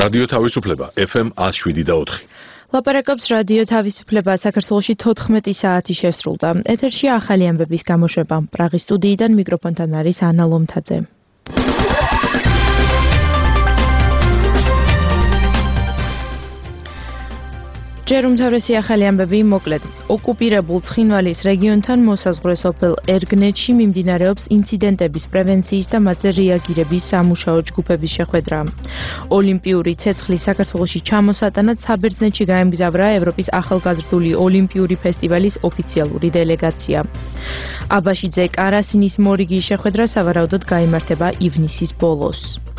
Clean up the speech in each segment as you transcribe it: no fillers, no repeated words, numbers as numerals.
რადიო თავისუფლება FM 107.4. ლაპარაკობს რადიო თავისუფლება საქართველოში 14 საათი შესრულდა. ეთერში ახალი ამბების გამოშვება. პრაღის სტუდიიდან მიკროფონთან არის ანა ლომთაძე. ჯერ უმთავრესი ახალი ამბები მოკლედ. ოკუპირებულ ცხინვალის რეგიონთან მოსაზღვრე სოფელ ერგნეთში მიმდინარეობს ინციდენტების პრევენციის და მათზე რეაგირების სამუშაო ჯგუფების შეხვედრა. ოლიმპიური ცეცხლის საქართველოში ჩამოსატანად საბერძნეთში გაემგზავრა ევროპის ახალგაზრდული ოლიმპიური ფესტივალის ოფიციალური დელეგაცია. აბაშიძე კარასინის მორიგის შეხვედრა სავარაუდოდ გაიმართება ივნისის ბოლოს.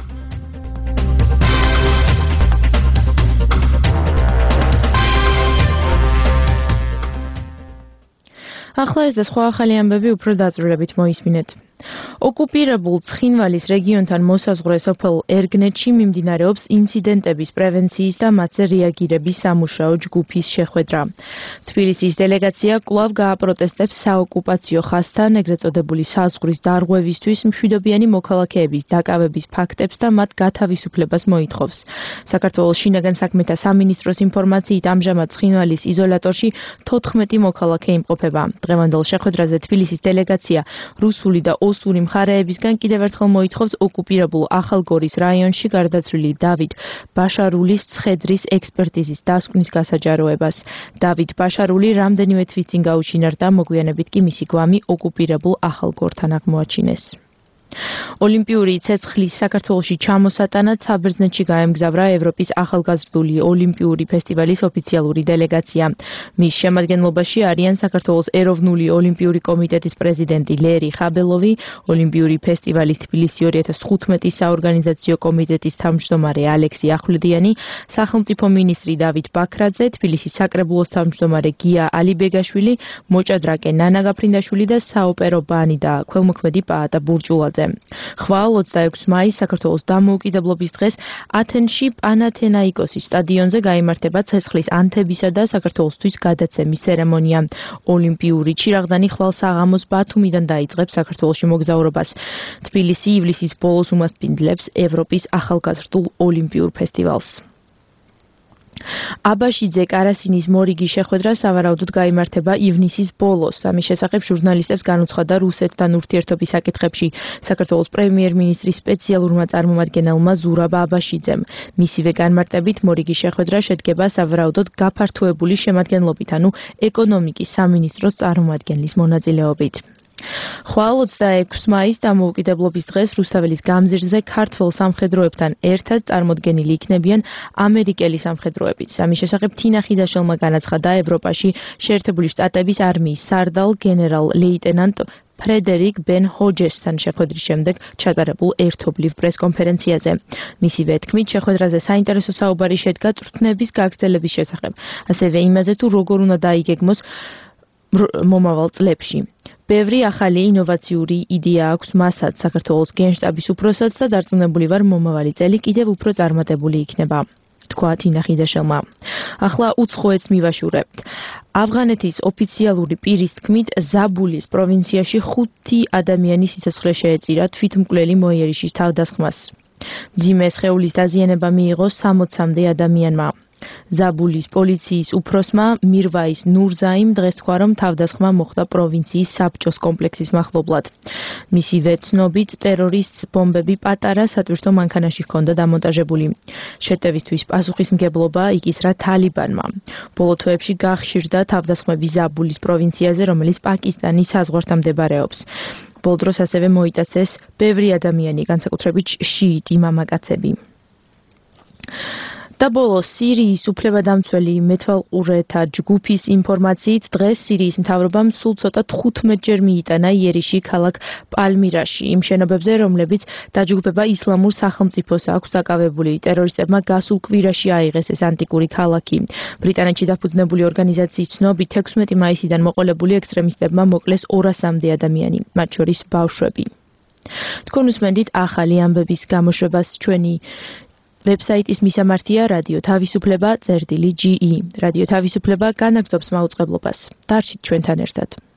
ახლა ეს და სხვა ახალი ამბები უფრო დაწვრილებით მოისმინეთ. ოკუპირებულ ცხინვალის რეგიონთან მოსაზღვრე სოფელ ერგნეთში მიმდინარეობს ინციდენტების პრევენციის და მათზე რეაგირების სამუშაო ჯგუფის შეხვედრა. თბილისის დელეგაცია კვლავ გააპროტესტებს საოკუპაციო ხაზთან ეგრეთ წოდებული საზღვრის დარღვევისთვის მშვიდობიანი მოქალაქეების დაკავების ფაქტებს და მათ გათავისუფლებას მოითხოვს. საქართველოს შინაგან საქმეთა სამინისტროს ინფორმაციით ამჟამად ცხინვალის იზოლატორში 14 მოქალაქე იმყოფება. დღევანდელ შეხვედრაზე თბილისის დელეგაცია რუსული და ოსური მხარეებისგან კიდევ ერთხელ მოითხოვს ოკუპირებულ ახალგორის რაიონში გარდაცვლილი დავით ბაშარულის ცხედრის ექსპერტიზის დასკვნის გასაჯაროებას. დავით ბაშარული რამდენიმე თვის წინ გაუჩინარდა, მოგვიანებით კი მისი გვამი ოკუპირებულ ახალგორთან აღმოაჩინეს. ოლიმპიური ცეცხლის საქართველოში ჩამოსატანად საბერძნეთში გაემგზავრა ევროპის ახალგაზრდული ოლიმპიური ფესტივალის ოფიციალური დელეგაცია. მის შემადგენლობაში არიან საქართველოს ეროვნული ოლიმპიური კომიტეტის პრეზიდენტი ლერი ხაბელოვი, ოლიმპიური ფესტივალის თბილისი 2015 საორგანიზაციო კომიტეტის თავმჯდომარე ალექსი ახვლედიანი, სახელმწიფო მინისტრი დავით ბაქრაძე, თბილისის საკრებულოს თავმჯდომარე გია ალიბეგაშვილი, მოჭადრაკე ნანა გაფრინდაშვილი და საოპერო ბანი და ქველმოქმედი პაატა ბურჭულაძე. ხვალ 26 მაისს საქართველოს დამოუკიდებლობის დღეს ათენში პანათენაიკოსის სტადიონზე გაიმართება ცეცხლის ანთებისა და საქართველოსთვის გადაცემის ცერემონია. ოლიმპიური ჩირაღდანი ხვალ საღამოს ბათუმიდან დაიწყებს საქართველოში მოგზაურობას. თბილისი ივლისის ბოლოს უმასპინძლებს ევროპის ახალგაზრდულ ოლიმპიურ ფესტივალს. აბაშიძე კარასინის მორიგის შეხვედრა სავარაუდოდ გაიმართება ივნისის ბოლოს. ამის შესახებ ჟურნალისტებს განუცხადა რუსეთთან ურთიერთობის საკითხებში საქართველოს პრემიერ-მინისტრის სპეციალურმა წარმომადგენელმა ზურაბ აბაშიძემ. მისივე განმარტებით მორიგის შეხვედრა შედგება სავარაუდოდ გაფართოებული შემადგენლობით, ანუ ეკონომიკის სამინისტროს წარმომადგენლის მონაწილეობით. ხვალ 26 მაისს დამოუკიდებლობის დღეს რუსთაველის გამზირზე ქართველ სამხედროებთან ერთად წარმოდგენილი იქნებიან ამერიკელი სამხედროებიც. ამის შესახებ თინა ხიდაშელმა განაცხადა ევროპაში შეერთებული შტატების არმიის სარდალ გენერალ ლეიტენანტ ფრედერიკ ბენ ჰოჯესთან შეხვედრის შემდეგ ჩატარებულ ერთობლივ პრესკონფერენციაზე. მისივე თქმით, შეხვედრაზე საინტერესო საუბარი შედგა წვრთნების გაგრძელების შესახებ, ასევე იმაზე თუ როგორ უნდა დაიგეგმოს მომავალ წლებში. ბევრი ახალი ინოვაციური იდეა აქვს მასაც, საქართველოს გენშტაბის უფროსად და დარწმუნებული ვარ მომავალი წელი კიდევ უფრო წარმატებული იქნება, თქვა თინა ხიდაშელმა. ახლა უცხოეთს მივაშურებთ. ავღანეთის ოფიციალური პირის თქმით, ზაბულის პროვინციაში 5 ადამიანის სიცოცხლე შეეწირა თვითმკვლელი მოიერიშის თავდასხმას. მძიმე სხეულის დაზიანება მიიღო 60-მდე ადამიანმა. ზაბულის პოლიციის უფროსმა მირვაის ნურზაიმ დღეს თქვა, რომ თავდასხმა მოხდა პროვინციის საბჭოს კომპლექსის მახლობლად. მისივე ცნობით, ტერორისტს ბომბები პატარა სატვირთო მანქანაში ჰქონდა დამონტაჟებული. შეტევისთვის პასუხისმგებლობა იკისრა თალიბანმა. ბოლო თვეებში გახშირდა თავდასხმები ზაბულის პროვინციაზე, რომელიც პაკისტანის საზღვართან მდებარეობს. ბოლო დროს ასევე მოიტაცეს ბევრი ადამიანი, განსაკუთრებით შიიტი მამაკაცები. და ბოლოს სირიის უფლებადამცველი მეთვალყურეთა ჯგუფის ინფორმაციით დღეს სირიის მთავრობამ სულ ცოტა 15-ჯერ მიიტანა იერიში ქალაქ პალმირაში, იმ შენობებზე, რომლებიც დაჯგუფება ისლამურ სახელმწიფოს აქვს დაკავებული. ტერორისტებმა გასულ კვირაში აიღეს ეს ანტიკური ქალაქი. ბრიტანეთში დაფუძნებული ორგანიზაციის ცნობით 16 მაისიდან მოყოლებული ექსტრემისტებმა მოკლეს 200-მდე ადამიანი, მათ შორის ბავშვები. თქვენ უსმენთ ახალი ამბების გამოშვებას ჩვენი ვებსაიტის მისამართია რადიო თავისუფლება წერტილი GE. რადიო თავისუფლება განაგრძობს მაუწყებლობას. დარჩით ჩვენთან ერთად.